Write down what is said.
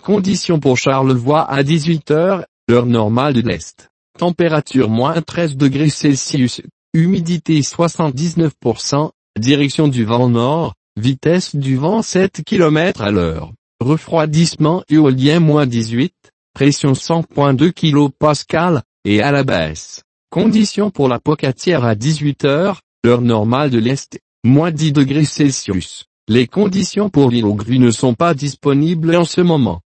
conditions pour Charlevoix à 18 heures, heure normale de l'Est. Température -13°C, humidité 79%, direction du vent nord, vitesse du vent 7 km à l'heure. Refroidissement éolien -18, pression 100.2 kPa, et à la baisse. Conditions pour la Pocatière à 18 heures, heure normale de l'Est, -10°C. Les conditions pour l'île aux Grues ne sont pas disponibles en ce moment.